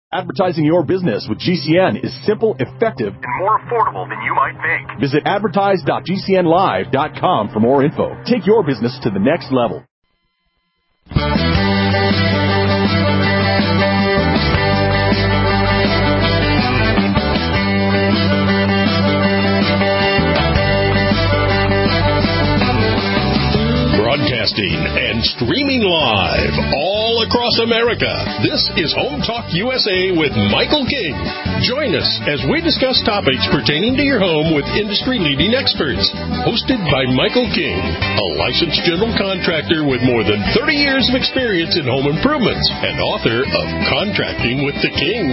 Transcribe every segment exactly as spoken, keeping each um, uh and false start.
Advertising your business with G C N is simple, effective, and more affordable than you might think. Visit advertise dot g c n live dot com for more info. Take your business to the next level. Broadcasting and streaming live all across America. This is Home Talk U S A with Michael King. Join us as we discuss topics pertaining to your home with industry-leading experts. Hosted by Michael King, a licensed general contractor with more than thirty years of experience in home improvements and author of Contracting with the King.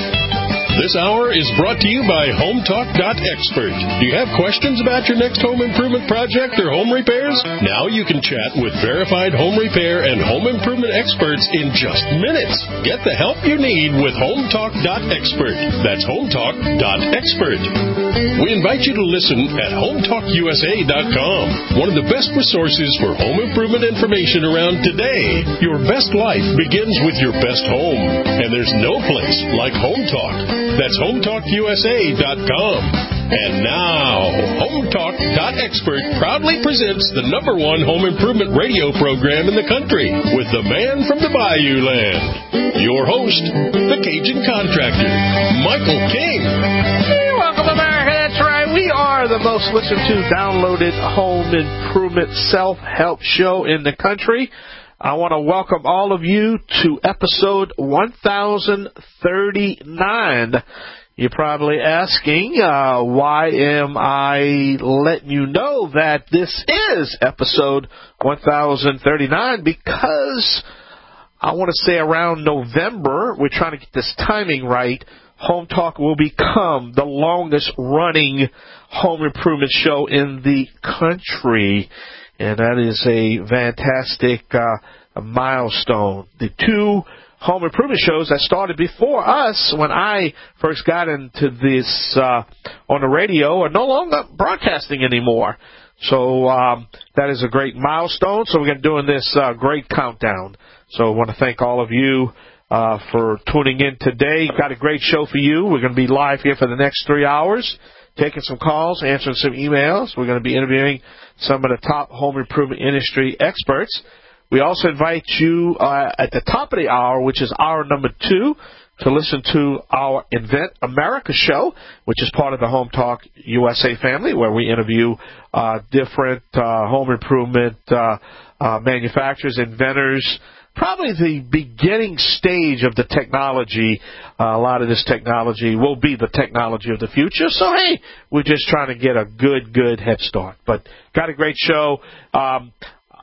This hour is brought to you by Home Talk dot expert. Do you have questions about your next home improvement project or home repairs? Now you can chat with verified home repair and home improvement experts in just minutes. Get the help you need with Home Talk dot expert. That's Home Talk dot expert. We invite you to listen at Home Talk U S A dot com, one of the best resources for home improvement information around today. Your best life begins with your best home, and there's no place like Home Talk. That's Home Talk U S A dot com. And now, Home Talk dot expert proudly presents the number one home improvement radio program in the country with the man from the Bayou Land, your host, the Cajun Contractor, Michael King. Hey, welcome, America. That's right. We are the most listened to, downloaded home improvement self-help show in the country. I want to welcome all of you to episode one thousand thirty-nine. You're probably asking, uh, why am I letting you know that this is episode one thousand thirty-nine? Because I want to say around November, we're trying to get this timing right, Home Talk will become the longest running home improvement show in the country. And that is a fantastic uh, a milestone. The two home improvement shows that started before us, when I first got into this uh, on the radio, are no longer broadcasting anymore. So um, that is a great milestone. So we're doing this uh, great countdown. So I want to thank all of you uh, for tuning in today. Got a great show for you. We're going to be live here for the next three hours. Taking some calls, answering some emails. We're going to be interviewing some of the top home improvement industry experts. We also invite you uh, at the top of the hour, which is hour number two, to listen to our Invent America show, which is part of the Home Talk U S A family, where we interview uh, different uh, home improvement uh, uh, manufacturers, inventors, probably the beginning stage of the technology. Uh, a lot of this technology will be the technology of the future. So, hey, we're just trying to get a good, good head start. But got a great show. Um,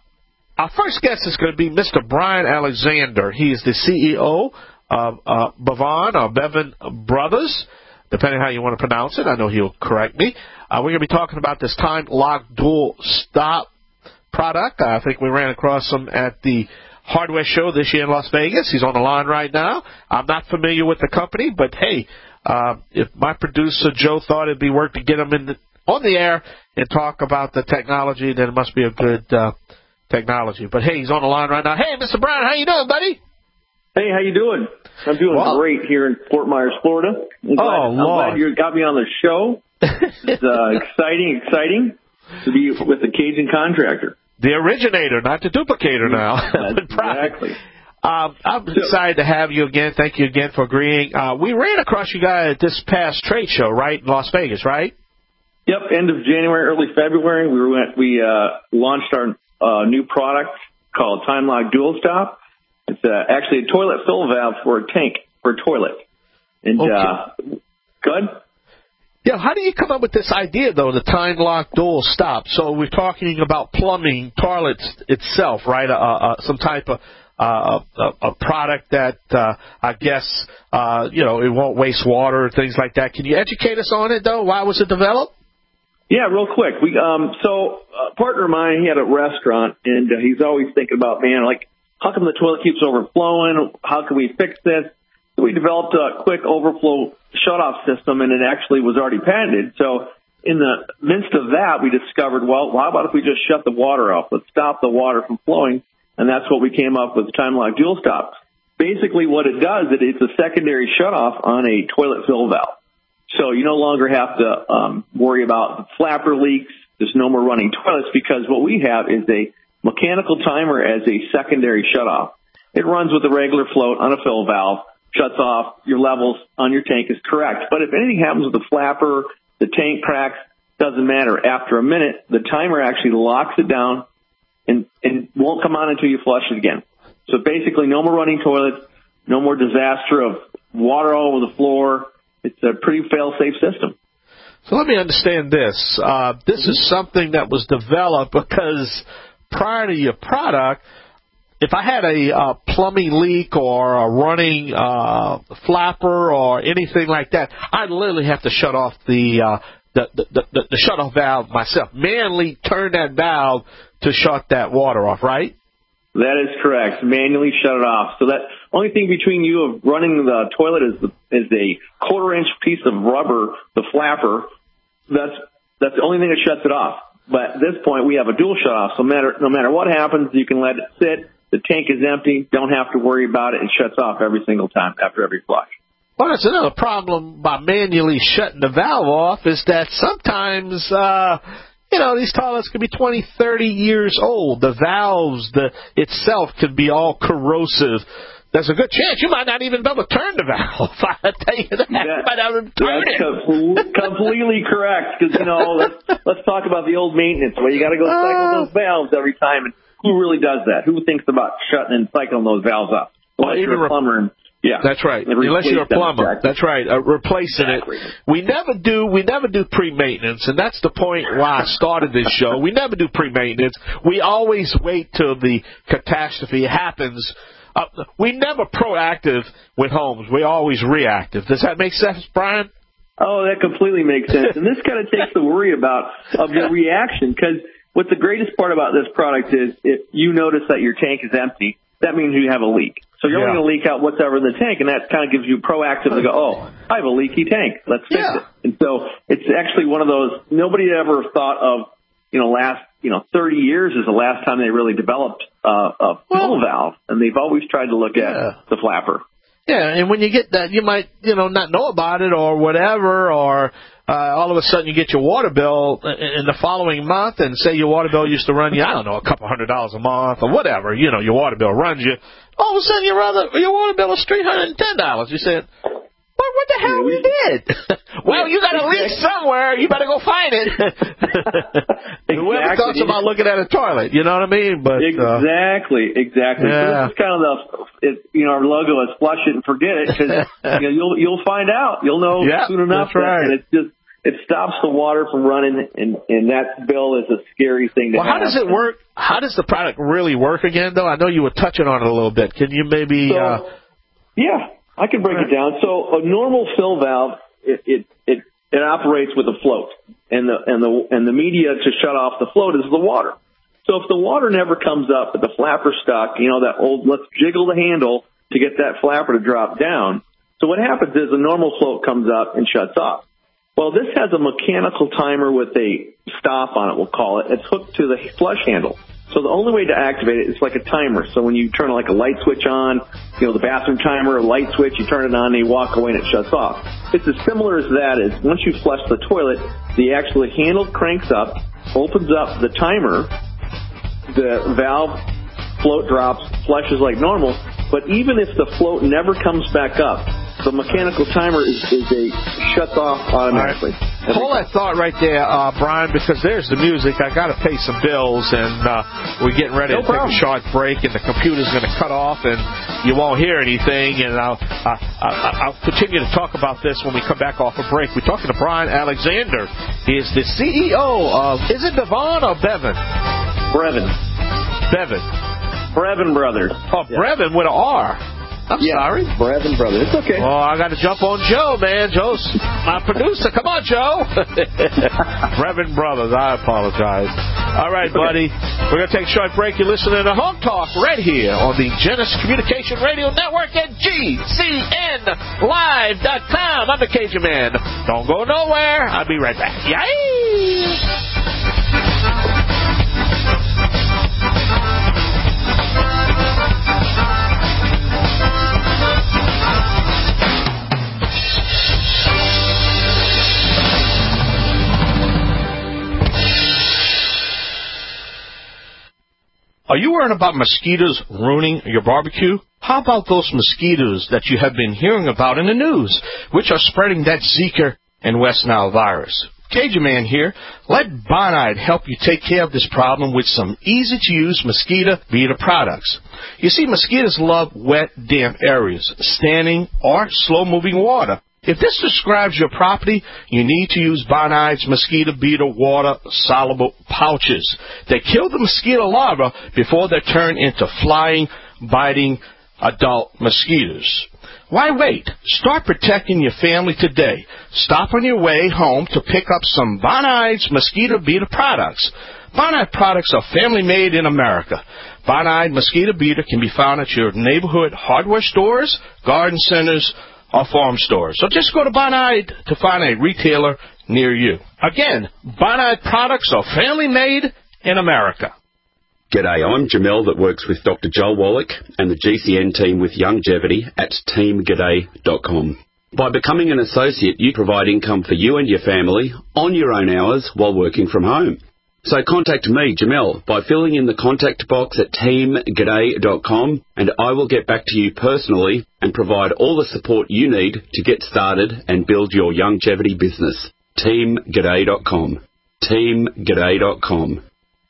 our first guest is going to be Mister Brian Alexander. He is the C E O of uh, Bevan or Bevan Brothers, depending on how you want to pronounce it. I know he'll correct me. Uh, we're going to be talking about this time lock dual stop product. I think we ran across them at the hardware show this year in Las Vegas. He's on the line right now. I'm not familiar with the company, but hey, uh, if my producer Joe thought it'd be worth to get him in the, on the air and talk about the technology, then it must be a good uh, technology. But hey, he's on the line right now. Hey, Mister Brown, how you doing, buddy? Hey, how you doing? I'm doing well, great here in Fort Myers, Florida. I'm glad, oh, I'm Lord. glad you got me on the show. It's uh, exciting, exciting to be with the Cajun Contractor. The originator, not the duplicator now. Exactly. Um, I'm excited to have you again. Thank you again for agreeing. Uh, we ran across you guys at this past trade show, right, in Las Vegas, right? Yep, end of January, early February. We went, we uh, launched our uh, new product called Time Lock Dual Stop. It's uh, actually a toilet fill valve for a tank, for a toilet. And okay. uh, good. Yeah, how do you come up with this idea, though, the time lock dual stop? So we're talking about plumbing, toilets itself, right? Uh, uh, some type of uh, a, a product that uh, I guess uh, you know it won't waste water or things like that. Can you educate us on it, though? Why was it developed? Yeah, real quick. We um, so a partner of mine, he had a restaurant, and uh, he's always thinking about, man, like, how come the toilet keeps overflowing? How can we fix this? So we developed a quick overflow shutoff system, and it actually was already patented. So in the midst of that, we discovered, well, how about if we just shut the water off? Let's stop the water from flowing, and that's what we came up with, Time Lock Dual Stop. basically what it does, it, it's a secondary shutoff on a toilet fill valve. So you no longer have to um, worry about flapper leaks. There's no more running toilets because what we have is a mechanical timer as a secondary shutoff. It runs with a regular float on a fill valve, shuts off, your levels on your tank is correct. But if anything happens with the flapper, the tank cracks, doesn't matter. After a minute, the timer actually locks it down and, and won't come on until you flush it again. So basically no more running toilets, no more disaster of water all over the floor. It's a pretty fail-safe system. So let me understand this. Uh, this is something that was developed because prior to your product, if I had a uh, plumbing leak or a running uh, flapper or anything like that, I'd literally have to shut off the, uh, the, the, the, the shut-off valve myself. Manually turn that valve to shut that water off, right? That is correct. Manually shut it off. So that only thing between you of running the toilet is the, is a quarter inch piece of rubber, the flapper. That's that's the only thing that shuts it off. But at this point, we have a dual shut off. So matter, no matter what happens, you can let it sit. The tank is empty. Don't have to worry about it. It shuts off every single time after every flush. Well, that's another problem by manually shutting the valve off is that sometimes, uh, you know, these toilets could be twenty, thirty years old. The valves the itself could be all corrosive. There's a good chance you might not even be able to turn the valve. I tell you that. that you might not even turn that's it. Com- completely correct. Because, you know, let's, let's talk about the old maintenance where you got to go cycle Uh, those valves every time. And who really does that? Who thinks about shutting and cycling those valves up? Well, Unless you're a plumber. And, yeah, that's right. and Unless you're a replace them, plumber, exactly. that's right. Uh, replacing Exactly. it. We never do. We never do pre-maintenance, and that's the point why I started this show. We never do pre-maintenance. We always wait till the catastrophe happens. Uh, we never proactive with homes. We're always reactive. Does that make sense, Brian? Oh, that completely makes sense. And this kind of takes the worry about of your reaction, because what the greatest part about this product is if you notice that your tank is empty, that means you have a leak. So you're Yeah. only going to leak out whatever in the tank, and that kind of gives you proactive to go, oh, I have a leaky tank. Let's fix Yeah. it. And so it's actually one of those, nobody ever thought of, you know, last, you know, thirty years is the last time they really developed uh, a fill Well, valve, and they've always tried to look yeah. at the flapper. Yeah, and when you get that, you might, you know, not know about it or whatever, or uh, all of a sudden you get your water bill in the following month, and say your water bill used to run you, I don't know, a couple hundred dollars a month or whatever, you know, your water bill runs you. All of a sudden your other, your water bill is three hundred ten dollars. You said, well, what the hell we did? Well, you got a leak somewhere. You better go find it. Whoever Exactly. talks about looking at a toilet, you know what I mean? But uh, Exactly, exactly. Yeah. So this is kind of the, it, you know, our logo is flush it and forget it, because you know, you'll you'll find out. You'll know Yeah, soon enough. that's right. And it's just it stops the water from running, and and that bill is a scary thing to Well, how have. does it work? How does the product really work again, though? I know you were touching on it a little bit. Can you maybe? So, uh, yeah, I can break it down. So a normal fill valve, it it it, it operates with a float, and the and the and the media to shut off the float is the water. So if the water never comes up, but the flapper stuck, you know, that old let's jiggle the handle to get that flapper to drop down. So what happens is the normal float comes up and shuts off. Well, this has a mechanical timer with a stop on it, we'll call it. It's hooked to the flush handle. So the only way to activate it is like a timer. So when you turn like a light switch on, you know, the bathroom timer, a light switch, you turn it on and you walk away and it shuts off. It's as similar as that is once you flush the toilet, the actual handle cranks up, opens up the timer, the valve float drops, flushes like normal. But even if the float never comes back up, the mechanical timer is, is a shuts off automatically. Right. Hold that thought right there, uh, Brian, because there's the music. I got to pay some bills, and uh, we're getting ready No to take problem. a short break, and the computer's going to cut off, and you won't hear anything. And I'll, uh, I'll continue to talk about this when we come back off a break. We're talking to Brian Alexander. He is the C E O of, is it Devon or Bevan? Brevin. Bevan. Brevin Brothers. Oh, Yeah. Brevin with an R. I'm Yeah, sorry. Brevin Brothers. It's okay. Oh, I got to jump on Joe, man. Joe's my producer. Come on, Joe. Reverend Brothers, I apologize. All right, buddy. We're going to take a short break. You're listening to Home Talk right here on the Genesis Communication Radio Network at G C N live dot com. I'm the Cajun Man. Don't go nowhere. I'll be right back. Yay! Are you worried about mosquitoes ruining your barbecue? How about those mosquitoes that you have been hearing about in the news, which are spreading that Zika and West Nile virus? Cajun Man here. Let Bonide help you take care of this problem with some easy-to-use mosquito beater products. You see, mosquitoes love wet, damp areas, standing or slow-moving water. If this describes your property, you need to use Bonide's mosquito beater water-soluble pouches. They kill the mosquito larvae before they turn into flying, biting adult mosquitoes. Why wait? Start protecting your family today. Stop on your way home to pick up some Bonide's mosquito beater products. Bonide products are family-made in America. Bonide mosquito beater can be found at your neighborhood hardware stores, garden centers, or farm stores. So just go to Bonide to find a retailer near you. Again, Bonide products are family-made in America. G'day, I'm Jamel that works with Doctor Joel Wallach and the G C N team with Longevity at team g'day dot com. By becoming an associate, you provide income for you and your family on your own hours while working from home. So contact me, Jamel, by filling in the contact box at team g'day dot com, and I will get back to you personally and provide all the support you need to get started and build your longevity business. team g'day dot com. team g'day dot com.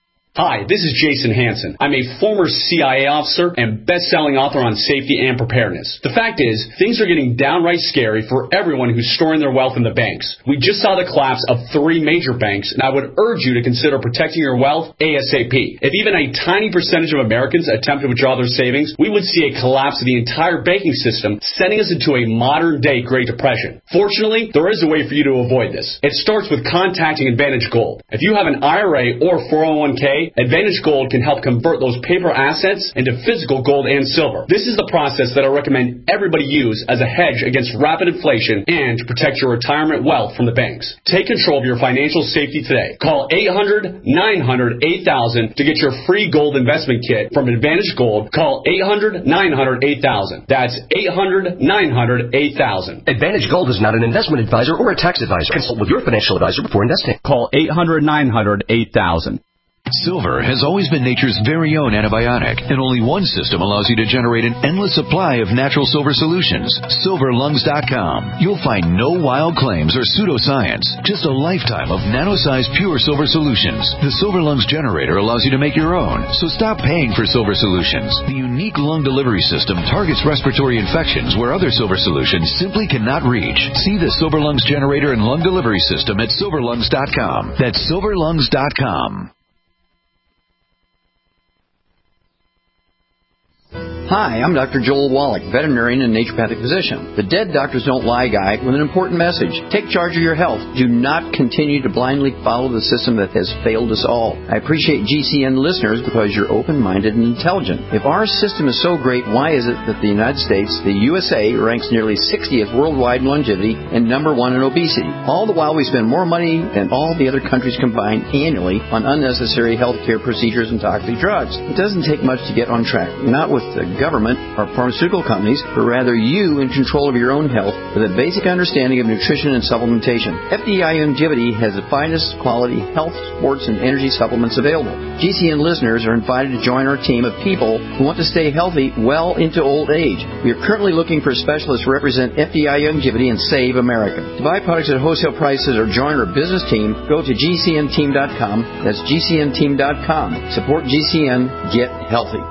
Hi, this is Jason Hansen. I'm a former C I A officer and best-selling author on safety and preparedness. The fact is, things are getting downright scary for everyone who's storing their wealth in the banks. We just saw the collapse of three major banks, and I would urge you to consider protecting your wealth ASAP. If even a tiny percentage of Americans attempt to withdraw their savings, we would see a collapse of the entire banking system, sending us into a modern-day Great Depression. Fortunately, there is a way for you to avoid this. It starts with contacting Advantage Gold. If you have an I R A or four oh one k, Advantage Gold can help convert those paper assets into physical gold and silver. This is the process that I recommend everybody use as a hedge against rapid inflation and to protect your retirement wealth from the banks. Take control of your financial safety today. Call eight hundred, nine hundred, eight thousand to get your free gold investment kit from Advantage Gold. Call eight hundred, nine hundred, eight thousand. That's eight hundred, nine hundred, eight thousand. Advantage Gold is not an investment advisor or a tax advisor. Consult with your financial advisor before investing. Call eight hundred, nine hundred, eight thousand. Silver has always been nature's very own antibiotic, and only one system allows you to generate an endless supply of natural silver solutions. silver lungs dot com. You'll find no wild claims or pseudoscience, just a lifetime of nano-sized pure silver solutions. The Silver Lungs generator allows you to make your own, so stop paying for silver solutions. The unique lung delivery system targets respiratory infections where other silver solutions simply cannot reach. See the Silver Lungs generator and lung delivery system at silver lungs dot com. That's silver lungs dot com. Hi, I'm Doctor Joel Wallach, veterinarian and naturopathic physician. The Dead Doctors Don't Lie guy with an important message. Take charge of your health. Do not continue to blindly follow the system that has failed us all. I appreciate G C N listeners because you're open-minded and intelligent. If our system is so great, why is it that the United States, the U S A, ranks nearly sixtieth worldwide in longevity and number one in obesity? All the while we spend more money than all the other countries combined annually on unnecessary health care procedures and toxic drugs. It doesn't take much to get on track. Not with the government or pharmaceutical companies, but rather you in control of your own health with a basic understanding of nutrition and supplementation. F D I Longevity has the finest quality health, sports, and energy supplements available. G C N listeners are invited to join our team of people who want to stay healthy well into old age. We are currently looking for specialists to represent F D I Longevity and Save America. To buy products at wholesale prices or join our business team, go to G C N team dot com. That's G C N team dot com. Support G C N. Get healthy.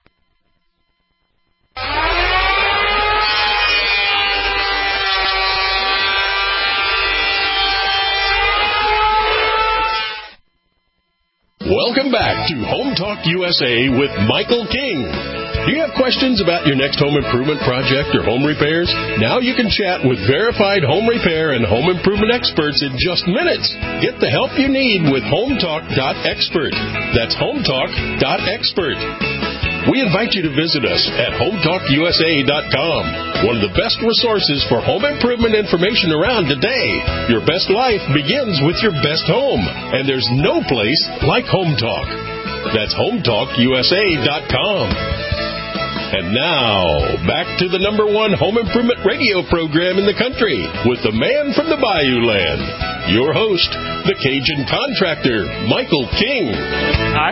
Welcome back to Home Talk U S A with Michael King. Do you have questions about your next home improvement project or home repairs? Now you can chat with verified home repair and home improvement experts in just minutes. Get the help you need with home talk dot expert. That's home talk dot expert. We invite you to visit us at home talk U S A dot com, one of the best resources for home improvement information around today. Your best life begins with your best home, and there's no place like Home Talk. That's home talk U S A dot com. And now, back to the number one home improvement radio program in the country with the man from the Bayou Land, your host, the Cajun contractor, Michael King. Aye.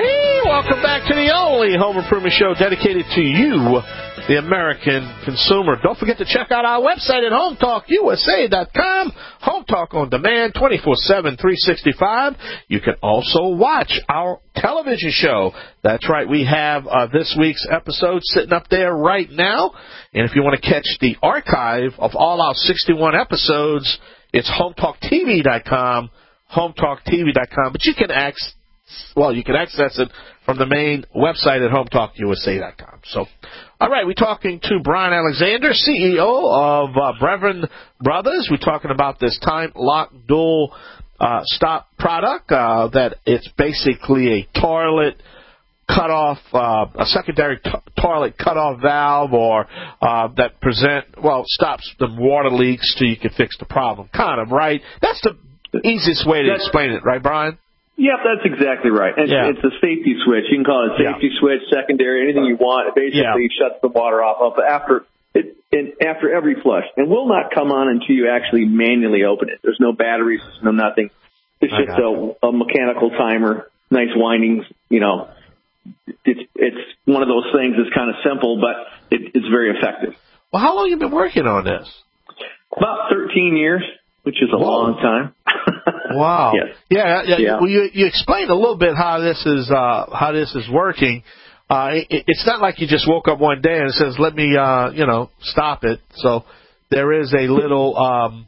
Welcome back to the only home improvement show dedicated to you, the American consumer. Don't forget to check out our website at home talk U S A dot com. Home Talk on demand, twenty-four seven, three sixty-five. You can also watch our television show. That's right. We have uh, this week's episode sitting up there right now. And if you want to catch the archive of all our sixty-one episodes, it's home talk T V dot com, home talk T V dot com. But you can access, well, you can access it from the main website at home talk U S A dot com. So, all right, we're talking to Brian Alexander, C E O of uh, Brevin Brothers. We're talking about this time lock dual uh, stop product uh, that it's basically a toilet cutoff, uh, a secondary t- toilet cutoff valve, or uh, that present well stops the water leaks so you can fix the problem. Kind of, right? That's the easiest way to that's, explain it, right, Brian? Yep, that's exactly right. And yeah. It's a safety switch. You can call it a safety yeah. switch, secondary, anything you want. It basically yeah. shuts the water off after it, it after every flush, and will not come on until you actually manually open it. There's no batteries, no nothing. It's just a, a mechanical timer, nice windings. You know, it's it's one of those things that's kind of simple, but it, it's very effective. Well, how long have you been working on this? About thirteen years, which is a Whoa. long time. Wow. Yes. Yeah. yeah. yeah. Well, you, you explained a little bit how this is uh, how this is working. Uh, it, it's not like you just woke up one day and it says, "Let me, uh, you know, stop it." So there is a little um,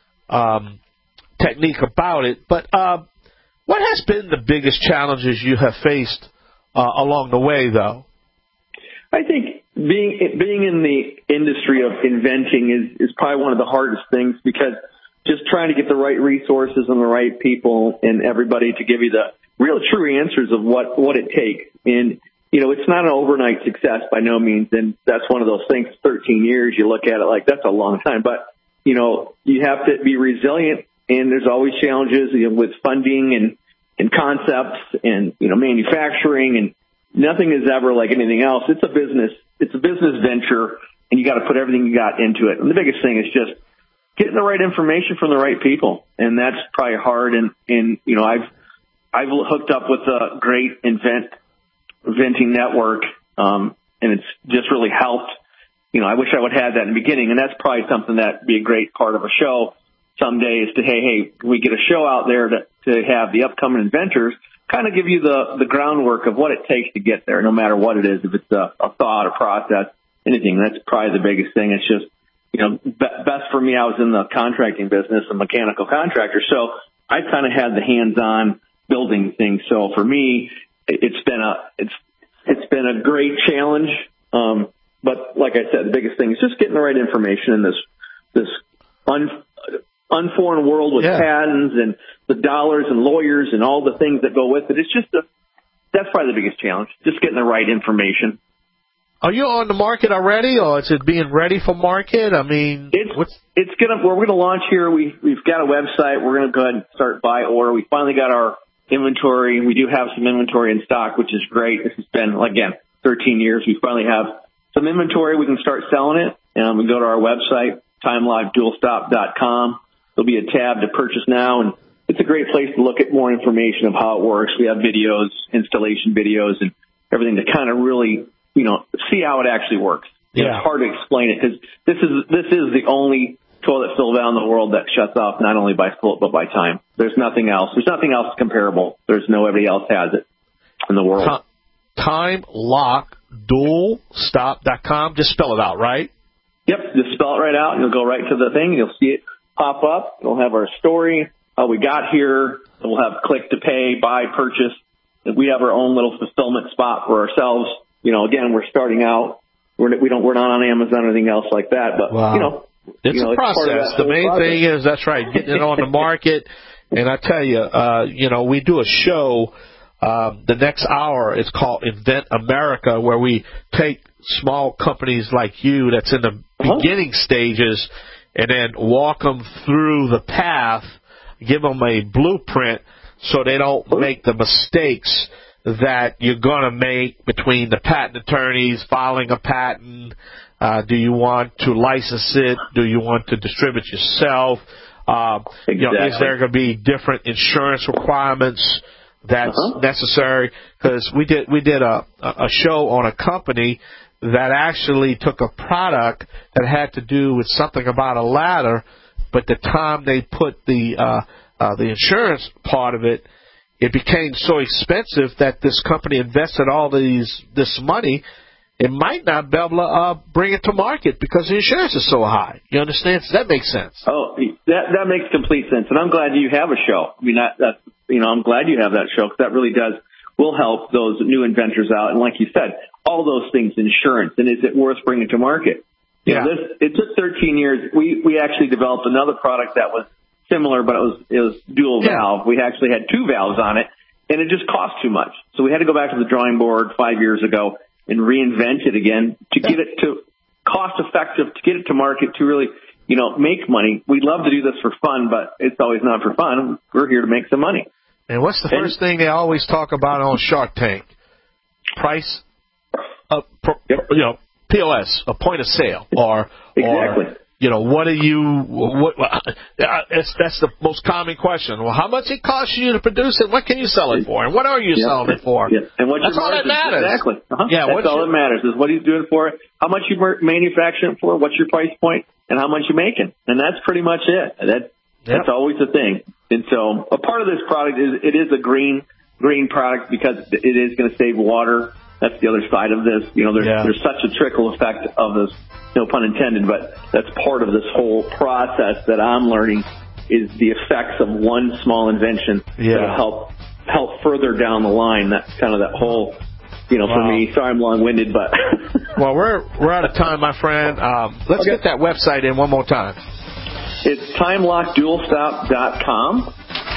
um, technique about it. But uh, what has been the biggest challenges you have faced uh, along the way, though? I think being being in the industry of inventing is is probably one of the hardest things, because just trying to get the right resources and the right people and everybody to give you the real true answers of what, what it takes. And, you know, it's not an overnight success by no means. And that's one of those things, thirteen years, you look at it like that's a long time. But, you know, you have to be resilient, and there's always challenges, you know, with funding and, and concepts and, you know, manufacturing, and nothing is ever like anything else. It's a business. It's a business venture, and you got to put everything you got into it. And the biggest thing is just getting the right information from the right people, and that's probably hard. And, and you know, I've I've hooked up with a great invent inventing network, um, and it's just really helped. You know, I wish I would have had that in the beginning, and that's probably something that'd be a great part of a show someday. Is to hey, hey, can we get a show out there to to have the upcoming inventors kind of give you the the groundwork of what it takes to get there, no matter what it is, if it's a, a thought, a process, anything. That's probably the biggest thing. It's just, you know, best for me, I was in the contracting business, a mechanical contractor, so I kind of had the hands-on building things. So for me, it's been a it's it's been a great challenge. Um, but like I said, the biggest thing is just getting the right information in this this un, unforeign world with yeah. patents and the dollars and lawyers and all the things that go with it. It's just a that's probably the biggest challenge, just getting the right information. Are you on the market already, or is it being ready for market? I mean, it's what's... it's gonna we're gonna launch here. We we've got a website. We're gonna go ahead and start by order. We finally got our inventory. We do have some inventory in stock, which is great. This has been again thirteen years. We finally have some inventory. We can start selling it, and we go to our website, time live dual stop dot com. There'll be a tab to purchase now, and it's a great place to look at more information of how it works. We have videos, installation videos, and everything to kind of really, you know, see how it actually works. Yeah. It's hard to explain it, because this is this is the only toilet fill valve in the world that shuts off not only by float but by time. There's nothing else. There's nothing else comparable. There's nobody else has it in the world. Time lock dual stop dot com. Just spell it out, right? Yep. Just spell it right out, and you'll go right to the thing. You'll see it pop up. It'll have our story, how we got here. We'll have click to pay, buy, purchase. We have our own little fulfillment spot for ourselves. You know, again, we're starting out. We're, we don't, we're not on Amazon or anything else like that. But, wow. you know, it's you know, a process. It's the main process. thing is, that's right, getting it on the market. And I tell you, uh, you know, we do a show um, the next hour. It's called Invent America, where we take small companies like you that's in the uh-huh. beginning stages and then walk them through the path, give them a blueprint so they don't make the mistakes that you're going to make between the patent attorneys filing a patent. Uh, do you want to license it? Do you want to distribute yourself? Uh, exactly. You know, is there going to be different insurance requirements that's uh-huh. necessary, because we did we did a a show on a company that actually took a product that had to do with something about a ladder, but the time they put the uh, uh, the insurance part of it, it became so expensive that this company invested all these this money. It might not be able to uh, bring it to market because the insurance is so high. You understand? Does that make sense? Oh, that that makes complete sense, and I'm glad you have a show. I mean, that, that you know, I'm glad you have that show, because that really does will help those new inventors out. And like you said, all those things, insurance, and is it worth bringing to market? You yeah. know, this, it took thirteen years. We we actually developed another product that was similar, but it was it was dual yeah. valve. We actually had two valves on it, and it just cost too much. So we had to go back to the drawing board five years ago and reinvent it again to get it to cost effective, to get it to market, to really, you know, make money. We love to do this for fun, but it's always not for fun. We're here to make some money. And what's the and, first thing they always talk about on Shark Tank? Price, uh, pro, yep. you know, P O S, a point of sale, or exactly. or you know, what are you? What? Uh, that's, that's the most common question. Well, how much it costs you to produce it? What can you sell it for? And what are you yep. selling it for? Yep. And what's that's your all that matters. Exactly. Uh-huh. Yeah, that's all your, that matters is what he's doing for it, how much you manufacture it for, what's your price point, and how much you're making. And that's pretty much it. That that's yep. always the thing. And so a part of this product is it is a green green product because it is going to save water. That's the other side of this. You know, there's, yeah. there's such a trickle effect of this, no pun intended, but that's part of this whole process that I'm learning is the effects of one small invention yeah. that will help help further down the line. That's kind of that whole, you know, wow. for me. Sorry I'm long-winded, but. Well, we're we're out of time, my friend. Um, let's okay. get that website in one more time. It's time lock dual stop dot com.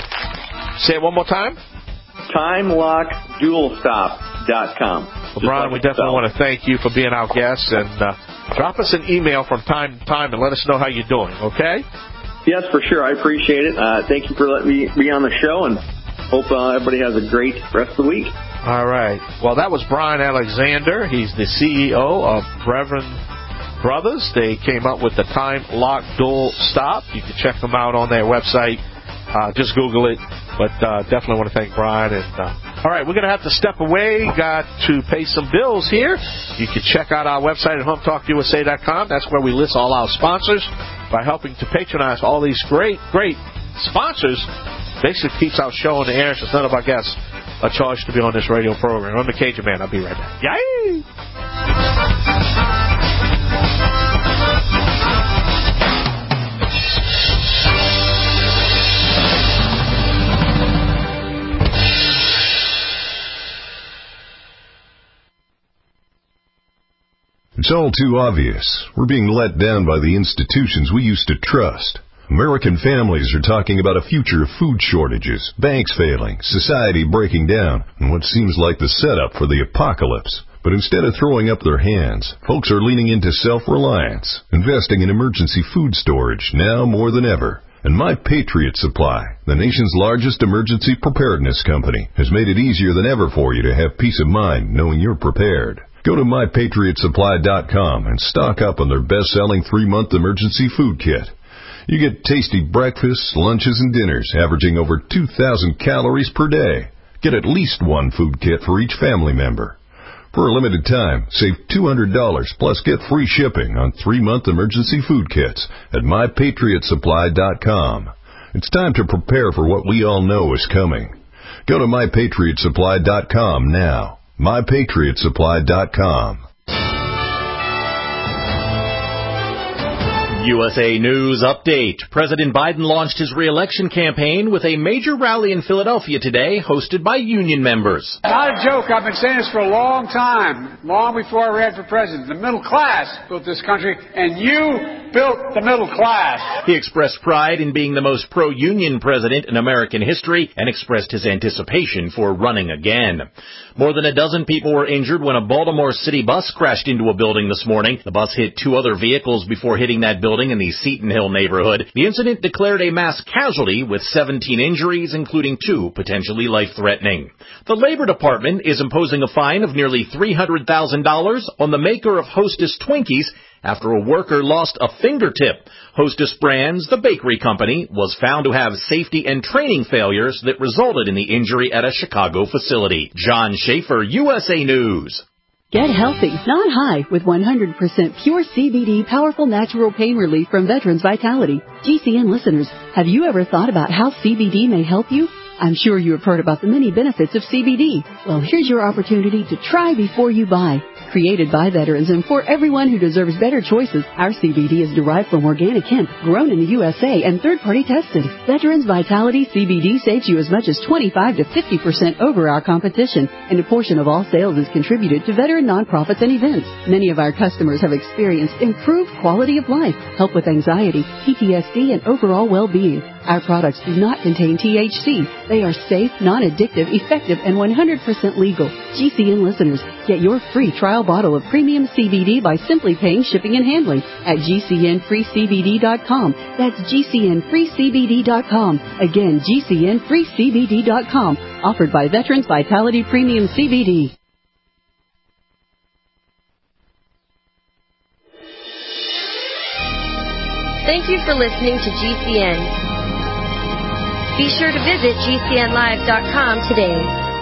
Say it one more time. time lock dual stop dot com. Well, Brian, like we definitely spelled. want to thank you for being our guest, and uh, drop us an email from time to time and let us know how you're doing, okay? Yes, for sure. I appreciate it. Uh, thank you for letting me be on the show, and hope uh, everybody has a great rest of the week. All right. Well, that was Brian Alexander. He's the C E O of Brevin Brothers. They came up with the Time Lock Dual Stop. You can check them out on their website. Uh, just Google it. But uh, definitely want to thank Brian. And uh, all right, we're going to have to step away. Got to pay some bills here. You can check out our website at home talk U S A dot com. That's where we list all our sponsors. By helping to patronize all these great, great sponsors, basically keeps our show on the air. Since none of our guests are charged to be on this radio program. I'm the Cajun Man. I'll be right back. Yay! It's all too obvious. We're being let down by the institutions we used to trust. American families are talking about a future of food shortages, banks failing, society breaking down, and what seems like the setup for the apocalypse. But instead of throwing up their hands, folks are leaning into self-reliance, investing in emergency food storage now more than ever. And My Patriot Supply, the nation's largest emergency preparedness company, has made it easier than ever for you to have peace of mind knowing you're prepared. Go to my patriot supply dot com and stock up on their best-selling three-month emergency food kit. You get tasty breakfasts, lunches, and dinners averaging over two thousand calories per day. Get at least one food kit for each family member. For a limited time, save two hundred dollars plus get free shipping on three-month emergency food kits at my patriot supply dot com. It's time to prepare for what we all know is coming. Go to my patriot supply dot com now. my patriot supply dot com. U S A News Update. President Biden launched his re-election campaign with a major rally in Philadelphia today, hosted by union members. Not a joke. I've been saying this for a long time, long before I ran for president. The middle class built this country, and you built the middle class. He expressed pride in being the most pro-union president in American history and expressed his anticipation for running again. More than a dozen people were injured when a Baltimore City bus crashed into a building this morning. The bus hit two other vehicles before hitting that building in the Seton Hill neighborhood. The incident declared a mass casualty with seventeen injuries, including two potentially life-threatening. The Labor Department is imposing a fine of nearly three hundred thousand dollars on the maker of Hostess Twinkies after a worker lost a fingertip. Hostess Brands, the bakery company, was found to have safety and training failures that resulted in the injury at a Chicago facility. John Schaefer, U S A News. Get healthy, not high, with one hundred percent pure C B D powerful natural pain relief from Veterans Vitality. G C N listeners, have you ever thought about how C B D may help you? I'm sure you have heard about the many benefits of C B D. Well, here's your opportunity to try before you buy. Created by veterans and for everyone who deserves better choices, our C B D is derived from organic hemp, grown in the U S A and third-party tested. Veterans Vitality C B D saves you as much as twenty-five to fifty percent over our competition, and a portion of all sales is contributed to veteran nonprofits and events. Many of our customers have experienced improved quality of life, help with anxiety, P T S D, and overall well-being. Our products do not contain T H C. They are safe, non-addictive, effective, and one hundred percent legal. G C N listeners, get your free trial bottle of premium C B D by simply paying shipping and handling at G C N free C B D dot com. That's G C N free C B D dot com. Again, G C N free C B D dot com. Offered by Veterans Vitality Premium C B D. Thank you for listening to G C N. Be sure to visit G C N live dot com today.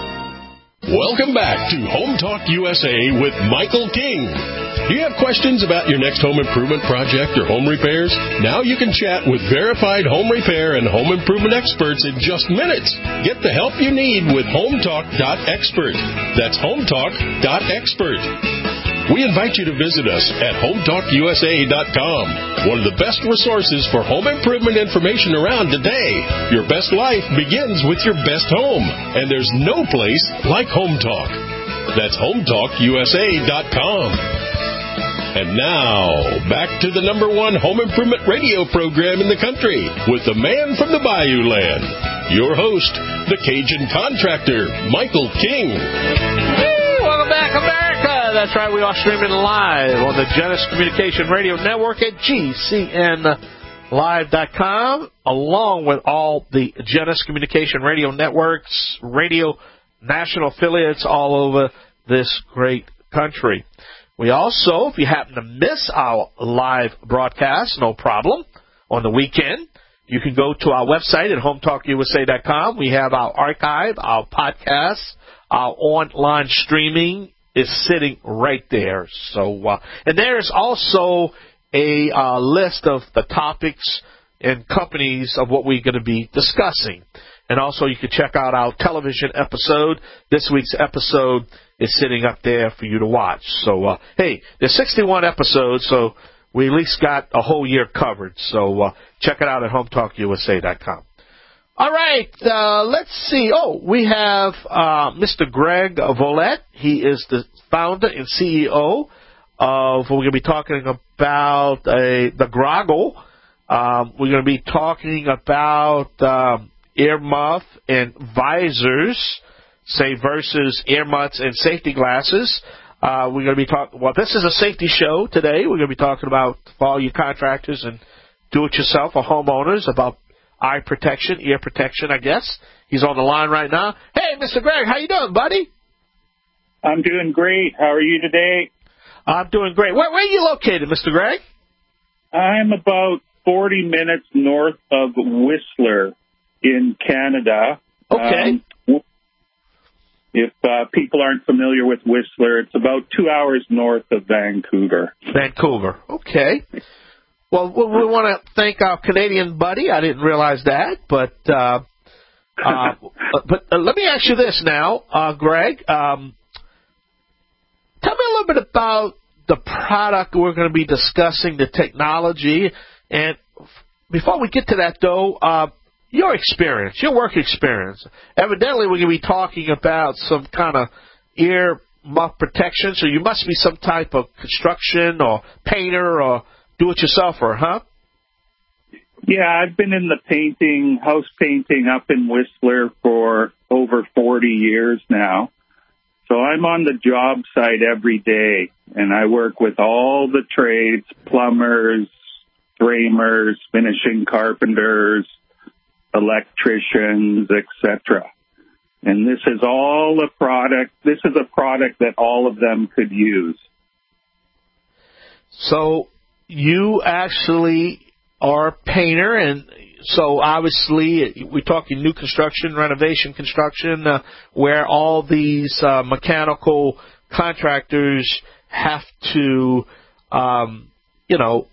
Welcome back to Home Talk U S A with Michael King. Do you have questions about your next home improvement project or home repairs? Now you can chat with verified home repair and home improvement experts in just minutes. Get the help you need with home talk dot expert. That's home talk dot expert. We invite you to visit us at home talk U S A dot com, one of the best resources for home improvement information around today. Your best life begins with your best home, and there's no place like Home Talk. That's home talk U S A dot com. And now, back to the number one home improvement radio program in the country with the man from the Bayou Land, your host, the Cajun contractor, Michael King. Hey, welcome back, America. That's right, we are streaming live on the Genesis Communication Radio Network at G C N live dot com, along with all the Genesis Communication Radio Networks, radio national affiliates all over this great country. We also, if you happen to miss our live broadcast, no problem, on the weekend, you can go to our website at home talk U S A dot com. We have our archive, our podcasts, our online streaming is sitting right there. So, uh, and there is also a uh, list of the topics and companies of what we're going to be discussing. And also you can check out our television episode. This week's episode is sitting up there for you to watch. So, uh, hey, there's sixty-one episodes, so we at least got a whole year covered. So uh, check it out at home talk U S A dot com. All right, uh, let's see. Oh, we have uh, Mister Greg Volette. He is the founder and C E O of, we're going to be talking about a, the Groggle. Um, we're going to be talking about um, earmuff and visors, say, versus earmuffs and safety glasses. Uh, we're going to be talking, well, this is a safety show today. We're going to be talking about, for all you contractors and do-it-yourself or homeowners, about eye protection, ear protection, I guess. He's on the line right now. Hey, Mister Greg, how you doing, buddy? I'm doing great. How are you today? I'm doing great. Where, where are you located, Mister Greg? I'm about forty minutes north of Whistler in Canada. Okay. Um, if uh, people aren't familiar with Whistler, it's about two hours north of Vancouver. Vancouver. Okay. Well, we want to thank our Canadian buddy. I didn't realize that, but uh, uh, but uh, let me ask you this now, uh, Greg. Um, tell me a little bit about the product we're going to be discussing, the technology, and before we get to that, though, uh, your experience, your work experience. Evidently, we're going to be talking about some kind of ear muff protection, so you must be some type of construction or painter or do-it-yourselfer, huh? Yeah, I've been in the painting, house painting up in Whistler for over forty years now. So I'm on the job site every day, and I work with all the trades, plumbers, framers, finishing carpenters, electricians, et cetera. And this is all a product, this is a product that all of them could use. So you actually are a painter, and so obviously we're talking new construction, renovation construction, uh, where all these uh, mechanical contractors have to, um, you know,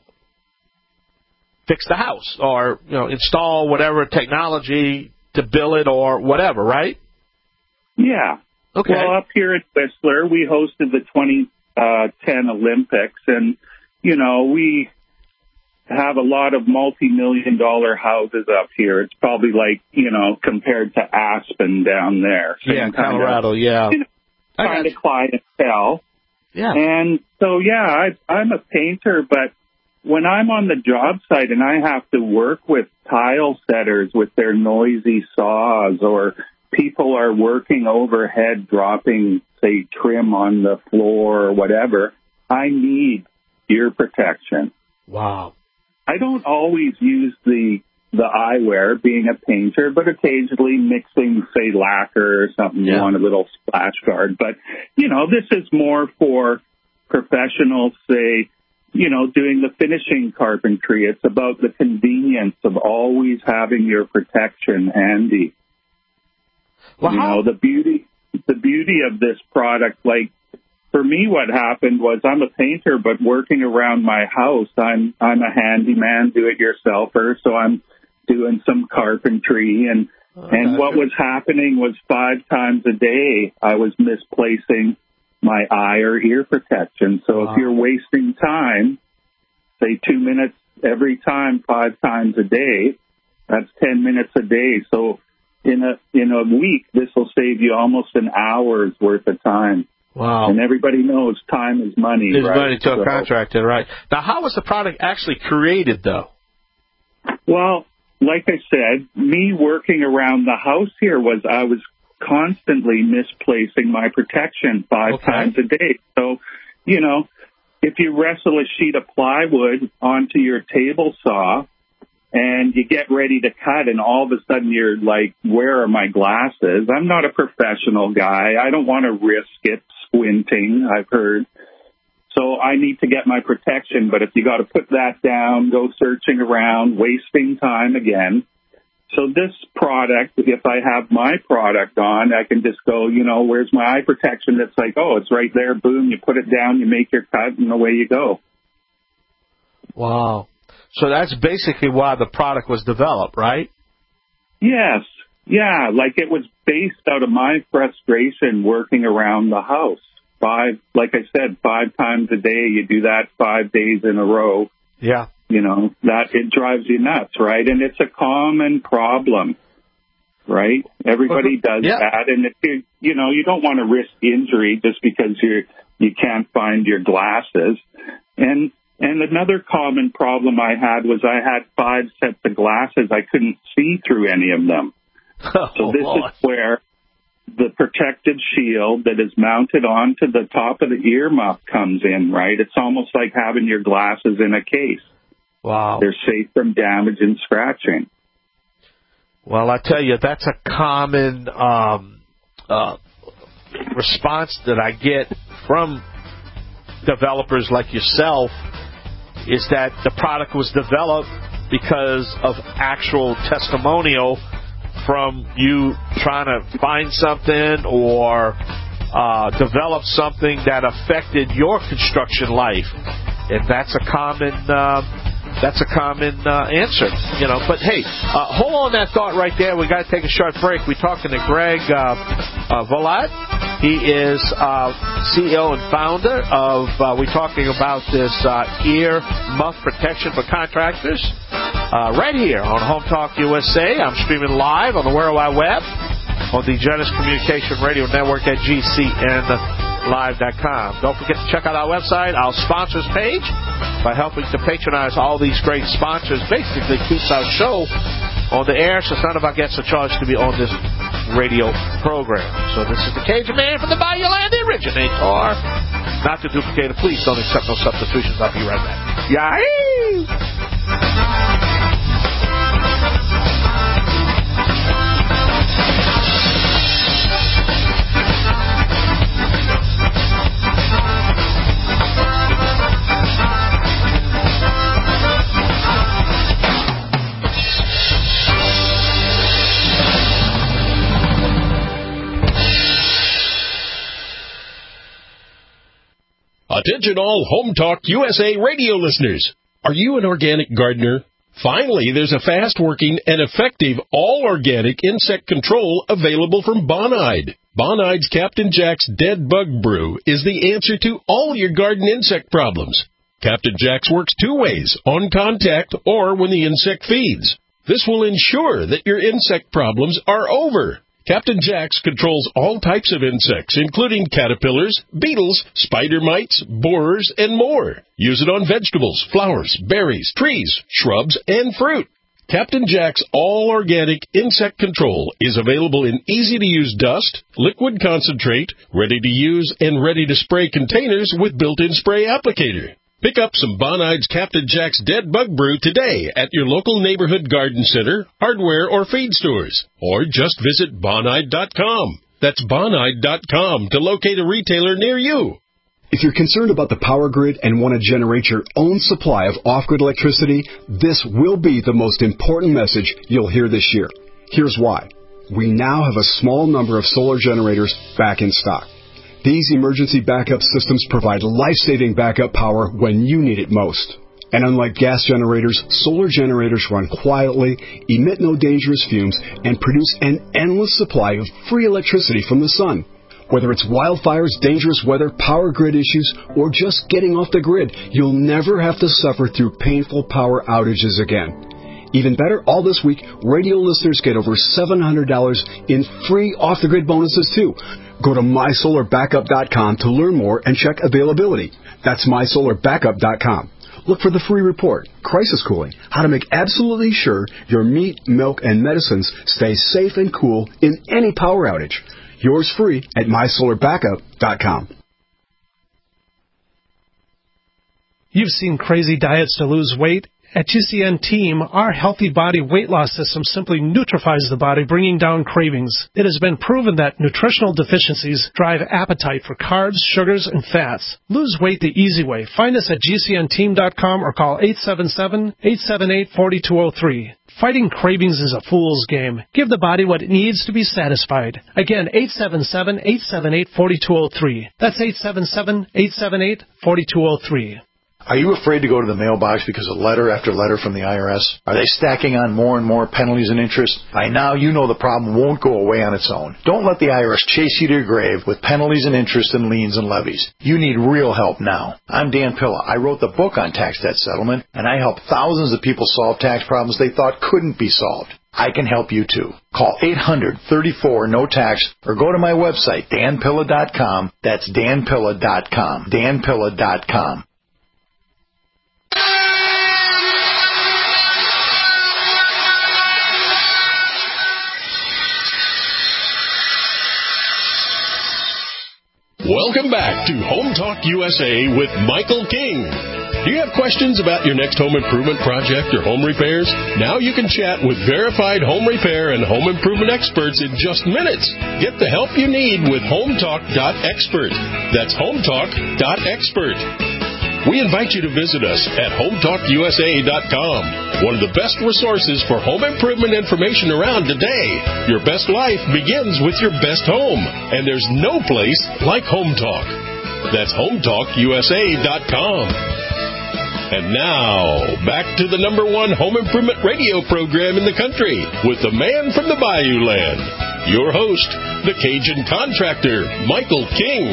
fix the house or, you know, install whatever technology to bill it or whatever, right? Yeah. Okay. Well, up here at Whistler, we hosted the twenty ten Olympics, and, you know, we have a lot of multi-million dollar houses up here. It's probably like, you know, compared to Aspen down there. Same Yeah, kind Colorado, of, yeah. You know, kind of clientele. Yeah. And so, yeah, I, I'm a painter, but when I'm on the job site and I have to work with tile setters with their noisy saws, or people are working overhead dropping, say, trim on the floor or whatever, I need ear protection. Wow. I don't always use the the eyewear being a painter, but occasionally mixing, say, lacquer or something, Yeah. you want a little splash guard. But, you know, this is more for professionals, say, you know, doing the finishing carpentry. It's about the convenience of always having your protection handy. Well, you how- know, the beauty, the beauty of this product, like, for me, what happened was I'm a painter, but working around my house, I'm I'm a handyman, do-it-yourselfer, so I'm doing some carpentry, and Oh, and gotcha. what was happening was five times a day I was misplacing my eye or ear protection. So Wow. if you're wasting time, say two minutes every time, five times a day, that's ten minutes a day. So in a in a week, this will save you almost an hour's worth of time. Wow. And everybody knows time is money, Is right? money to a So- contractor, right? Now, how was the product actually created, though? Well, like I said, me working around the house here was I was constantly misplacing my protection five Okay. times a day. So, you know, if you wrestle a sheet of plywood onto your table saw and you get ready to cut and all of a sudden you're like, where are my glasses? I'm not a professional guy. I don't want to risk it squinting, I've heard. So I need to get my protection, but if you got to put that down, go searching around, wasting time again. So this product, if I have my product on, I can just go, you know, where's my eye protection? It's like, oh, it's right there. Boom, you put it down, you make your cut, and away you go. Wow. So that's basically why the product was developed, right? Yes. Yeah, like it was based out of my frustration working around the house. Five, like I said, five times a day, you do that five days in a row. Yeah. You know, that it drives you nuts, right? And it's a common problem, right? Everybody does Yeah. that. And if you, you know, you don't want to risk injury just because you you can't find your glasses. And and another common problem I had was I had five sets of glasses. I couldn't see through any of them. Oh, So this Lord. is where the protective shield that is mounted onto the top of the ear muff comes in, right? It's almost like having your glasses in a case. Wow. They're safe from damage and scratching. Well, I tell you, that's a common um, uh, response that I get from developers like yourself, is that the product was developed because of actual testimonial from you trying to find something or uh, develop something that affected your construction life, and that's a common uh, that's a common uh, answer, you know. But hey, uh, hold on that thought right there. We got to take a short break. We're talking to Greg uh, uh, Volat. He is uh, C E O and founder of. Uh, we're talking about this uh, ear muff protection for contractors. Uh, right here on Home Talk U S A. I'm streaming live on the World Wide Web on the Jonas Communication Radio Network at G C N live dot com. Don't forget to check out our website, our sponsors page. By helping to patronize all these great sponsors, basically keeps our show on the air, since none of our guests are charged to be on this radio program. So this is the Cajun Man from the Bayou Land, the originator. Not to duplicate it. Please don't accept no substitutions. I'll be right back. Yahoo! Attention all Home Talk U S A radio listeners. Are you an organic gardener? Finally, there's a fast-working and effective all-organic insect control available from Bonide. Bonide's Captain Jack's Dead Bug Brew is the answer to all your garden insect problems. Captain Jack's works two ways, on contact or when the insect feeds. This will ensure that your insect problems are over. Captain Jack's controls all types of insects, including caterpillars, beetles, spider mites, borers, and more. Use it on vegetables, flowers, berries, trees, shrubs, and fruit. Captain Jack's all-organic insect control is available in easy-to-use dust, liquid concentrate, ready-to-use, and ready-to-spray containers with built-in spray applicator. Pick up some Bonide's Captain Jack's Dead Bug Brew today at your local neighborhood garden center, hardware, or feed stores. Or just visit Bonide dot com. That's Bonide dot com to locate a retailer near you. If you're concerned about the power grid and want to generate your own supply of off-grid electricity, this will be the most important message you'll hear this year. Here's why. We now have a small number of solar generators back in stock. These emergency backup systems provide life-saving backup power when you need it most. And unlike gas generators, solar generators run quietly, emit no dangerous fumes, and produce an endless supply of free electricity from the sun. Whether it's wildfires, dangerous weather, power grid issues, or just getting off the grid, you'll never have to suffer through painful power outages again. Even better, all this week, radio listeners get over seven hundred dollars in free off-the-grid bonuses, too. Go to my solar backup dot com to learn more and check availability. That's my solar backup dot com. Look for the free report, Crisis Cooling, how to make absolutely sure your meat, milk, and medicines stay safe and cool in any power outage. Yours free at my solar backup dot com. You've seen crazy diets to lose weight. At G C N Team, our Healthy Body Weight Loss System simply neutralizes the body, bringing down cravings. It has been proven that nutritional deficiencies drive appetite for carbs, sugars, and fats. Lose weight the easy way. Find us at G C N team dot com or call eight seven seven, eight seven eight, four two zero three. Fighting cravings is a fool's game. Give the body what it needs to be satisfied. Again, eight seven seven, eight seven eight, four two zero three. That's eight seven seven, eight seven eight, four two zero three. Are you afraid to go to the mailbox because of letter after letter from the I R S? Are they stacking on more and more penalties and interest? By now, you know the problem won't go away on its own. Don't let the I R S chase you to your grave with penalties and interest and liens and levies. You need real help now. I'm Dan Pilla. I wrote the book on tax debt settlement, and I help thousands of people solve tax problems they thought couldn't be solved. I can help you too. Call eight hundred, thirty-four, no tax or go to my website, dan pilla dot com. That's dan pilla dot com. dan pilla dot com. Welcome back to Home Talk U S A with Michael King. Do you have questions about your next home improvement project or home repairs? Now you can chat with verified home repair and home improvement experts in just minutes. Get the help you need with home talk dot expert. That's home talk dot expert. We invite you to visit us at home talk U S A dot com, one of the best resources for home improvement information around today. Your best life begins with your best home, and there's no place like Home Talk. That's home talk U S A dot com. And now, back to the number one home improvement radio program in the country with the man from the Bayou Land, your host, the Cajun contractor, Michael King.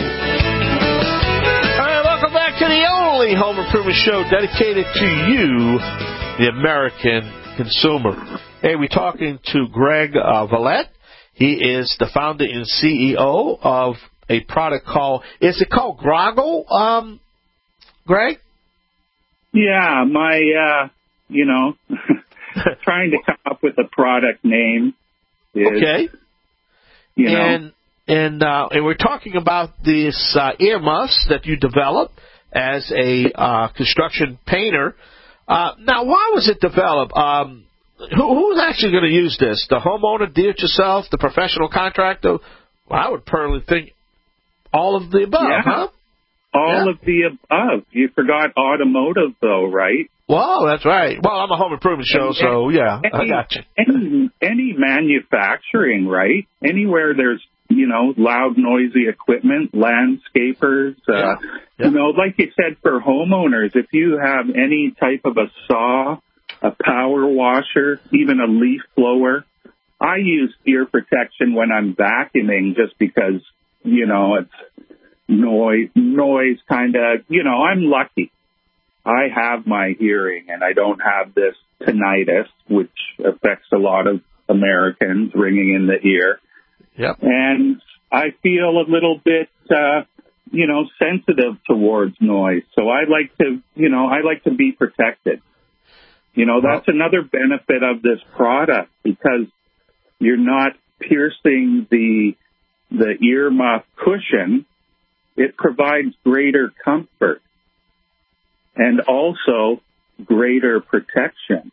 Back to the only home improvement show dedicated to you, the American consumer. Hey, we're talking to Greg uh, Valette. He is the founder and C E O of a product called, is it called Groggle, um, Greg? Yeah, my, uh, you know, trying to come up with a product name. Is, okay. You know. And, and, uh, and we're talking about these uh, earmuffs that you developed as a uh, construction painter. Uh, now, why was it developed? Um, who, who's actually going to use this? The homeowner, do-it-yourself, the professional contractor? Well, I would probably think all of the above, yeah. huh? All yeah. of the above. You forgot automotive, though, right? Well, that's right. Well, I'm a home improvement show, so, yeah, any, I got you. Any, any manufacturing, right? Anywhere there's you know, loud, noisy equipment, landscapers. Uh, yeah. Yeah. You know, like you said, for homeowners, if you have any type of a saw, a power washer, even a leaf blower, I use ear protection when I'm vacuuming just because, you know, it's noise, noise kind of, you know, I'm lucky. I have my hearing and I don't have this tinnitus, which affects a lot of Americans, ringing in the ear. Yep. And I feel a little bit, uh, you know, sensitive towards noise. So I like to, you know, I like to be protected. You know, that's another benefit of this product because you're not piercing the the earmuff cushion. It provides greater comfort and also greater protection.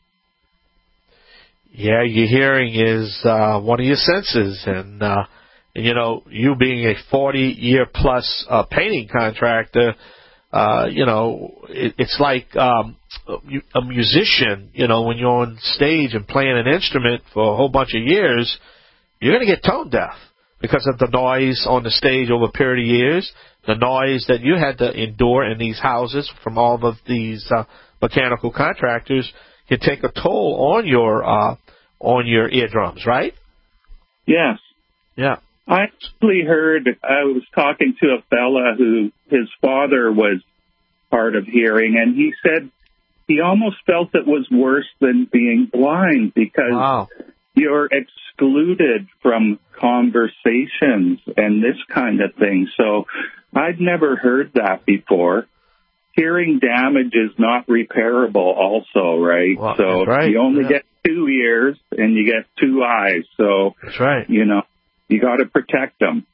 Yeah, your hearing is uh, one of your senses, and uh, you know, you being a forty-year-plus uh, painting contractor, uh, you know, it, it's like um, a musician. You know, when you're on stage and playing an instrument for a whole bunch of years, you're going to get tone deaf because of the noise on the stage over a period of years, the noise that you had to endure in these houses from all of these uh, mechanical contractors can take a toll on your uh, on your eardrums, right? Yes. Yeah. I actually heard, I was talking to a fella who, his father was hard of hearing, and he said he almost felt it was worse than being blind because wow. you're excluded from conversations and this kind of thing. So I'd never heard that before. Hearing damage is not repairable also, right? Well, so right. you only yeah. get two ears and you get two eyes. So that's right. You know, you got to protect them.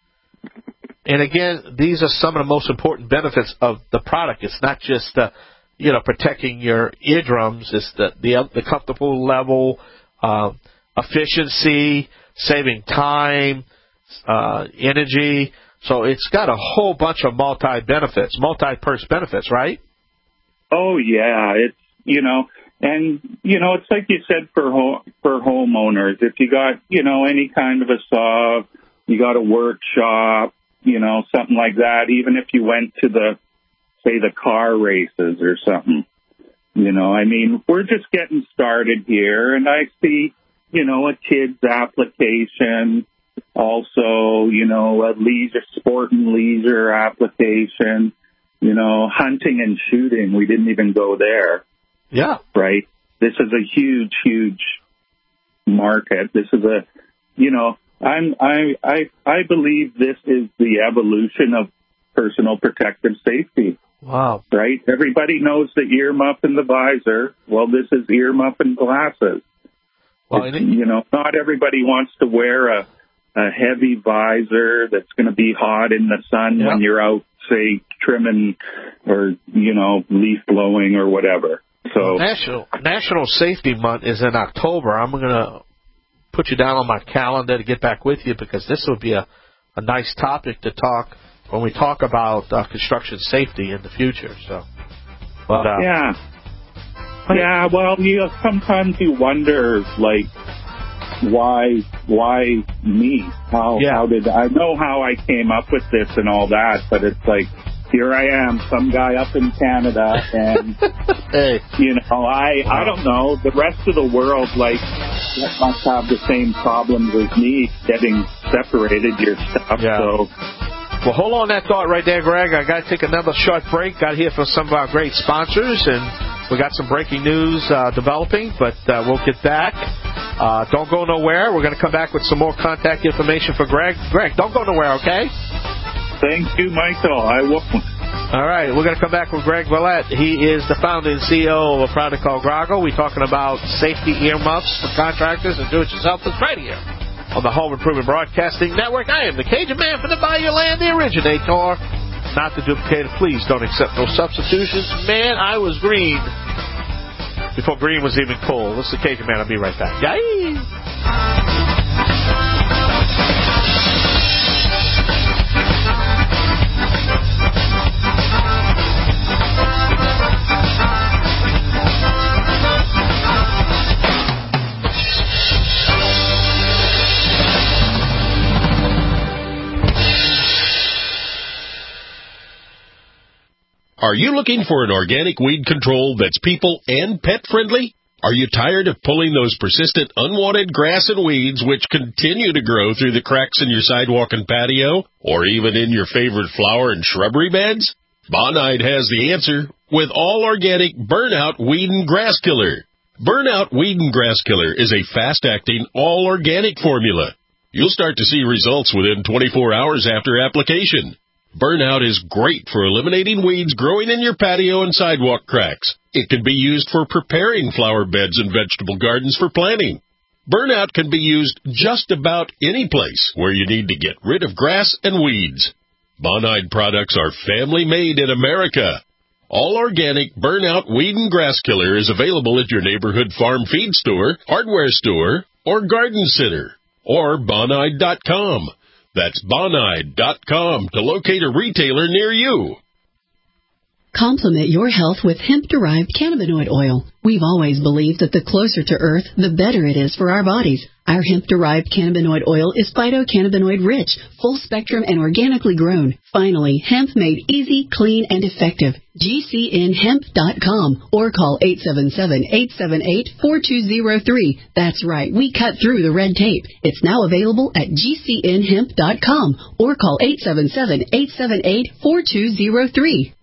And again, these are some of the most important benefits of the product. It's not just, uh, you know, protecting your eardrums. It's the the, the comfortable level, uh, efficiency, saving time, uh, energy. So it's got a whole bunch of multi-benefits, multi-purse benefits, right? Oh, yeah. It's, you know, and, you know, it's like you said for ho- for homeowners. If you got, you know, any kind of a saw, you got a workshop, you know, something like that, even if you went to the, say, the car races or something, you know, I mean, we're just getting started here, and I see, you know, a kid's application, also, you know, a leisure, sport and leisure application, you know, hunting and shooting. We didn't even go there. Yeah. Right? This is a huge, huge market. This is a, you know, I'm, I, I, I believe this is the evolution of personal protective safety. Wow. Right? Everybody knows the earmuff and the visor. Well, this is earmuff and glasses. Well, it, you know, not everybody wants to wear a, a heavy visor that's going to be hot in the sun yeah. when you're out, say, trimming or, you know, leaf blowing or whatever. So well, National National Safety Month is in October. I'm going to put you down on my calendar to get back with you because this will be a, a nice topic to talk when we talk about uh, construction safety in the future. So, but uh, yeah, yeah. Well, you sometimes you wonder, like, why, why me? How, yeah. how did I know how I came up with this and all that? But it's like, here I am, some guy up in Canada, and hey. you know, I, wow. I don't know. The rest of the world, like, must have the same problems as me, getting separated your stuff. Yeah. So. Well, hold on that thought right there, Greg. I got to take another short break. Got to hear from some of our great sponsors, and we got some breaking news uh, developing, but uh, we'll get back. Uh, don't go nowhere. We're going to come back with some more contact information for Greg. Greg, don't go nowhere, okay? Thank you, Michael. I won't. All right, we're going to come back with Greg Vallette. He is the founder and C E O of a product called Grago. We're talking about safety earmuffs for contractors and do-it-yourselfers right here on the Home Improvement Broadcasting Network. I am the Cajun Man from the Bayou Land, the originator, not the duplicator. Please don't accept no substitutions. Man, I was green before green was even cool. This is the Cajun Man. I'll be right back. Yay! Are you looking for an organic weed control that's people and pet friendly? Are you tired of pulling those persistent unwanted grass and weeds which continue to grow through the cracks in your sidewalk and patio, or even in your favorite flower and shrubbery beds? Bonide has the answer with all-organic Burnout Weed and Grass Killer. Burnout Weed and Grass Killer is a fast-acting, all-organic formula. You'll start to see results within twenty-four hours after application. Burnout is great for eliminating weeds growing in your patio and sidewalk cracks. It can be used for preparing flower beds and vegetable gardens for planting. Burnout can be used just about any place where you need to get rid of grass and weeds. Bonide products are family-made in America. All-organic Burnout Weed and Grass Killer is available at your neighborhood farm feed store, hardware store, or garden center, or bonide dot com. That's bonide dot com to locate a retailer near you. Complement your health with hemp-derived cannabinoid oil. We've always believed that the closer to Earth, the better it is for our bodies. Our hemp-derived cannabinoid oil is phytocannabinoid-rich, full-spectrum, and organically grown. Finally, hemp made easy, clean, and effective. G C N hemp dot com or call eight seven seven, eight seven eight, four two zero three. That's right, we cut through the red tape. It's now available at G C N hemp dot com or call eight seven seven, eight seven eight, four two zero three.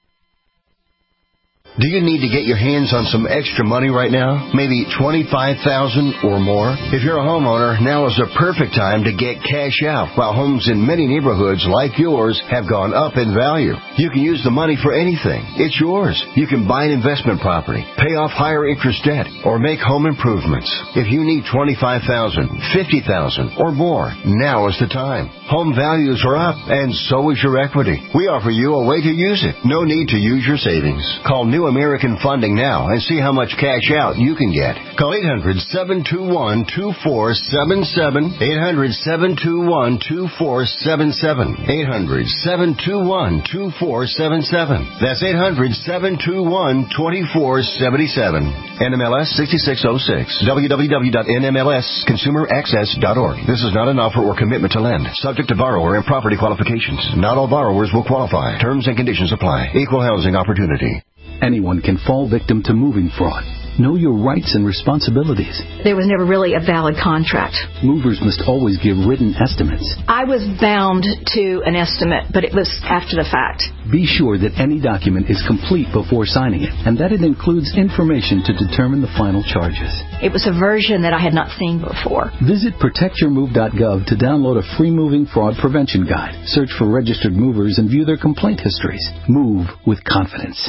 Do you need to get your hands on some extra money right now? Maybe twenty-five thousand dollars or more? If you're a homeowner, now is the perfect time to get cash out while homes in many neighborhoods like yours have gone up in value. You can use the money for anything. It's yours. You can buy an investment property, pay off higher interest debt, or make home improvements. If you need twenty-five thousand dollars, fifty thousand dollars or more, now is the time. Home values are up, and so is your equity. We offer you a way to use it. No need to use your savings. Call New American Funding now and see how much cash out you can get. Call eight hundred, seven two one, two four seven seven, eight hundred, seven two one, two four seven seven, eight hundred, seven two one, two four seven seven. That's eight hundred, seven two one, two four seven seven. N M L S sixty-six oh six. w w w dot n m l s consumer access dot org. This is not an offer or commitment to lend. Subject to borrower and property qualifications. Not all borrowers will qualify. Terms and conditions apply. Equal housing opportunity. Anyone can fall victim to moving fraud. Know your rights and responsibilities. There was never really a valid contract. Movers must always give written estimates. I was bound to an estimate, but it was after the fact. Be sure that any document is complete before signing it, and that it includes information to determine the final charges. It was a version that I had not seen before. Visit protect your move dot gov to download a free moving fraud prevention guide. Search for registered movers and view their complaint histories. Move with confidence.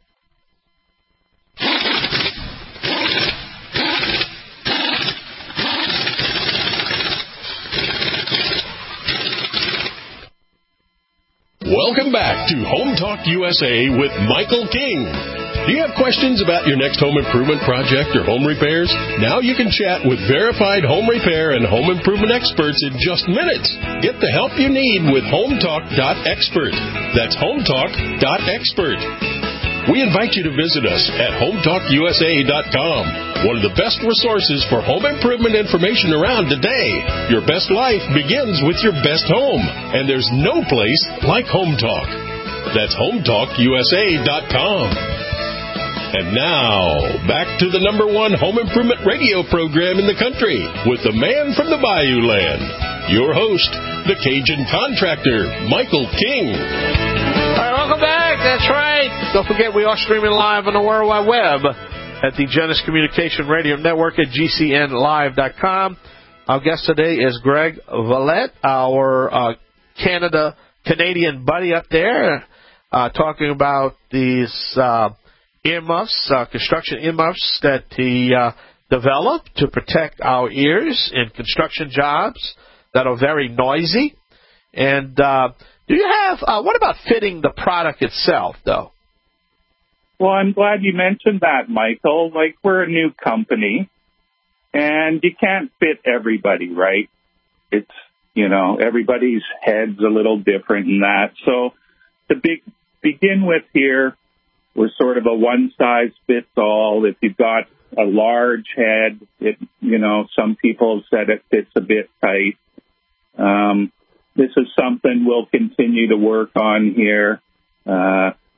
Welcome back to Home Talk U S A with Michael King. Do you have questions about your next home improvement project or home repairs? Now you can chat with verified home repair and home improvement experts in just minutes. Get the help you need with home talk dot expert. That's home talk dot expert. We invite you to visit us at home talk U S A dot com, one of the best resources for home improvement information around today. Your best life begins with your best home, and there's no place like Home Talk. That's home talk U S A dot com. And now, back to the number one home improvement radio program in the country with the man from the Bayou Land, your host, the Cajun contractor, Michael King. All right, welcome back. That's right. Don't forget, we are streaming live on the World Wide Web at the Genesis Communication Radio Network at G C N live dot com. Our guest today is Greg Valette, our uh, Canada Canadian buddy up there, uh, talking about these uh, earmuffs, uh, construction earmuffs that he uh, developed to protect our ears in construction jobs that are very noisy. And uh, do you have, uh, what about fitting the product itself, though? Well, I'm glad you mentioned that, Michael. Like, we're a new company, and you can't fit everybody, right? It's, you know, everybody's head's a little different in that. So to be, begin with here, we're sort of a one-size-fits-all. If you've got a large head, it, you know, some people said it fits a bit tight. Um, this is something we'll continue to work on here. Uh,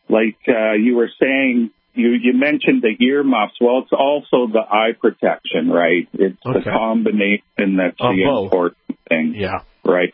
like uh, you were saying, you, you mentioned the earmuffs. Well, it's also the eye protection, right? It's okay. The combination that's oh, the both. important thing. Yeah. Right.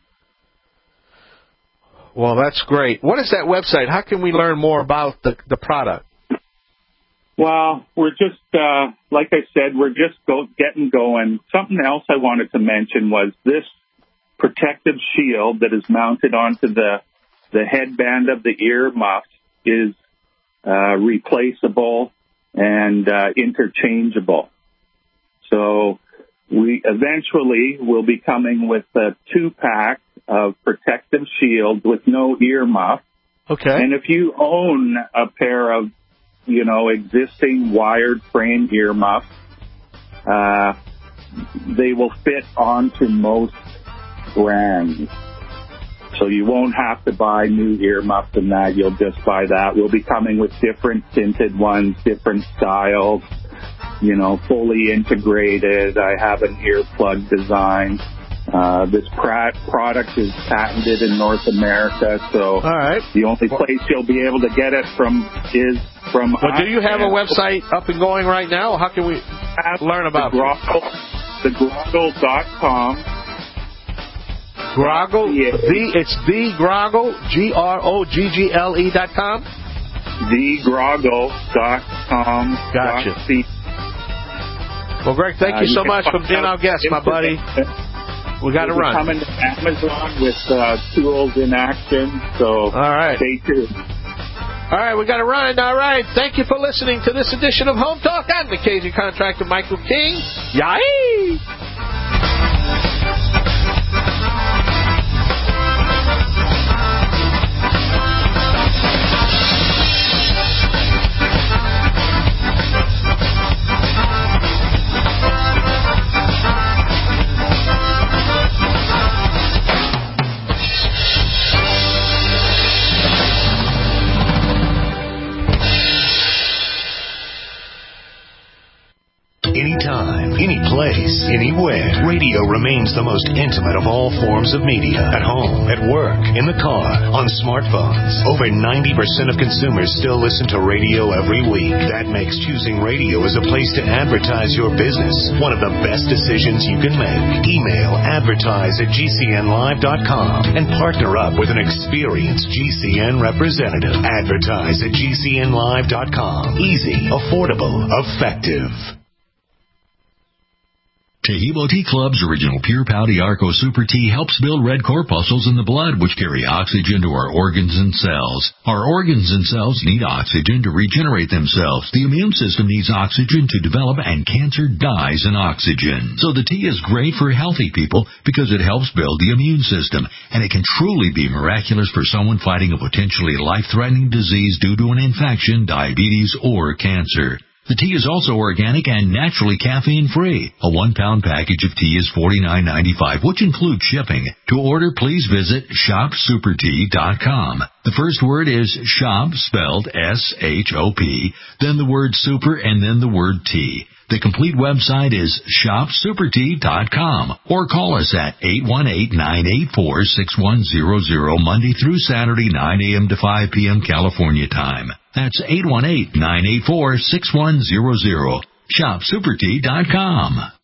Well, that's great. What is that website? How can we learn more about the, the product? Well, we're just, uh, like I said, we're just go, getting going. Something else I wanted to mention was this protective shield that is mounted onto the, the headband of the earmuff is uh, replaceable and uh, interchangeable. So we eventually will be coming with a two-pack of protective shield with no earmuff. Okay. And if you own a pair of, you know, existing wired frame earmuffs, uh, they will fit onto most brands. So you won't have to buy new earmuffs and that. You'll just buy that. We'll be coming with different tinted ones, different styles, you know, fully integrated. I have an earplug design. Uh, this product is patented in North America, so all right. The only place you'll be able to get it from is from... Well, do you have a website up and going right now? How can we learn about it? the groggle dot com. Groggle? Yeah. The, it's the Groggle, G R O G G L E dot com? the groggle dot com. Gotcha. Well, Greg, thank you uh, so you much for being our guest, my buddy. We got to run. Coming to Amazon with uh, tools in action, so all right. Stay tuned. All right, we got to run. All right, thank you for listening to this edition of Home Talk. I'm the Cajun contractor, Michael King. Yay! Anytime, any place, anywhere. Radio remains the most intimate of all forms of media. At home, at work, in the car, on smartphones. Over ninety percent of consumers still listen to radio every week. That makes choosing radio as a place to advertise your business one of the best decisions you can make. Email advertise at G C N live dot com and partner up with an experienced G C N representative. Advertise at G C N live dot com. Easy, affordable, effective. Taheebo Tea Club's original Pure Pouty Arco Super Tea helps build red corpuscles in the blood, which carry oxygen to our organs and cells. Our organs and cells need oxygen to regenerate themselves. The immune system needs oxygen to develop, and cancer dies in oxygen. So the tea is great for healthy people because it helps build the immune system, and it can truly be miraculous for someone fighting a potentially life-threatening disease due to an infection, diabetes, or cancer. The tea is also organic and naturally caffeine-free. A one-pound package of tea is forty-nine ninety-five, which includes shipping. To order, please visit shop super tea dot com. The first word is shop, spelled S H O P, then the word super, and then the word tea. The complete website is shop super tea dot com, or call us at eight one eight, nine eight four, six one zero zero Monday through Saturday, nine a.m. to five p.m. California time. That's eight one eight, nine eight four, six one zero zero. shop super tea dot com.